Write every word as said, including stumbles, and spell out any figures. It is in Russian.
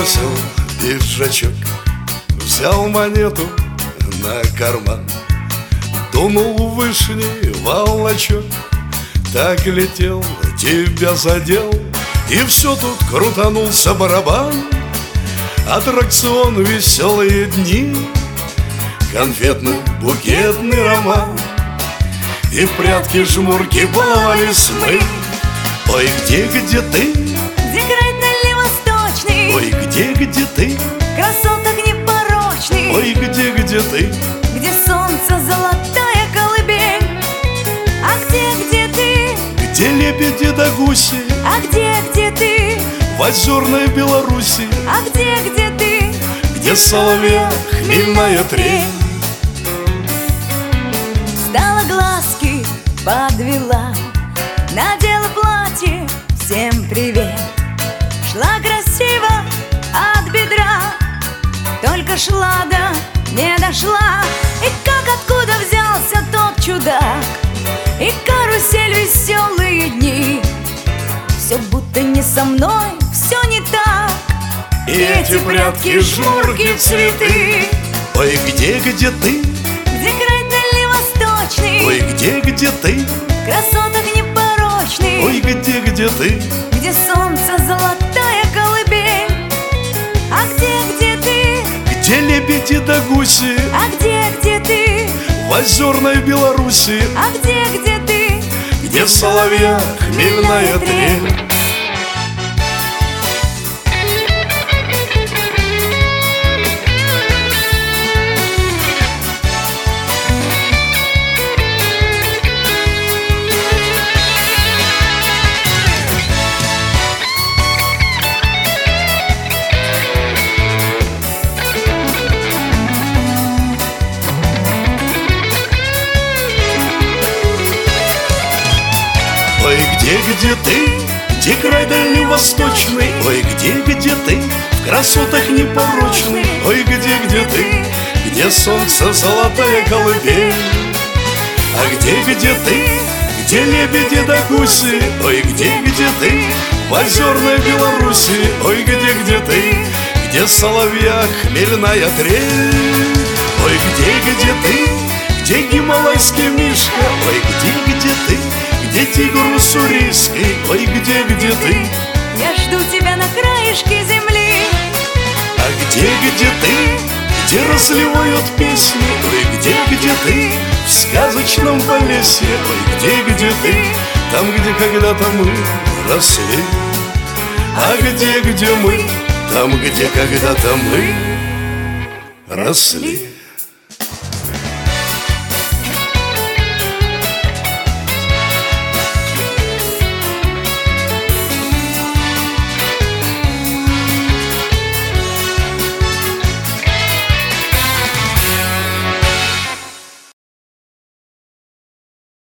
набросил пиджачок, взял монету на карман, дунул в вышний волчок, так летел, тебя задел, и все тут крутанулся барабан. Аттракцион, веселые дни, конфетно-букетный роман, и в прятки жмурки баловались мы. Ой, где, где ты? Где край дальневосточный? Ой, где, где ты? Красоток непорочный. Ой, где, где ты? Где солнце золотая колыбель. А где, где ты? Где лебеди да гуси? А где, где ты? В озерной Беларуси. А где, где ты? Где соловья хмельная трель. Стала глазки, подвела, надела платье, всем привет. Шла красиво от бедра, только шла да не дошла. И как откуда взялся тот чудак, и карусель веселые дни. Все будто не со мной, все не так. И эти прятки, жмурки, цветы. Ой, где, где ты? Где край дальневосточный? Ой, где, где ты? Красоток непорочный. Ой, где, где ты? Где солнце золотая колыбель. А где, где ты? Где лебеди да гуси? А где, где ты? В озерной Беларуси. А где, где ты? Где соловья хмельная трель. Ой, где, где ты? Где край дальневосточный? Ой, где, где ты? В красотах непорочный. Ой, где, где ты? Где солнце золотая колыбель. А где, где ты? Где лебеди да гуси? Ой, где, где ты? В озерной Беларуси. Ой, где, где ты? Где соловья хмельная трель. Ой, где, где ты? Где гималайский мишка? Ой, где, где ты? Где тигр уссурийский? Ой, где, где ты? Я жду тебя на краешке земли. А где, где ты? Где разливают песни? Ой, где, где ты? В сказочном Полесье. Ой, где, где ты? Там, где когда-то мы росли. А где, где мы? Там, где когда-то мы росли.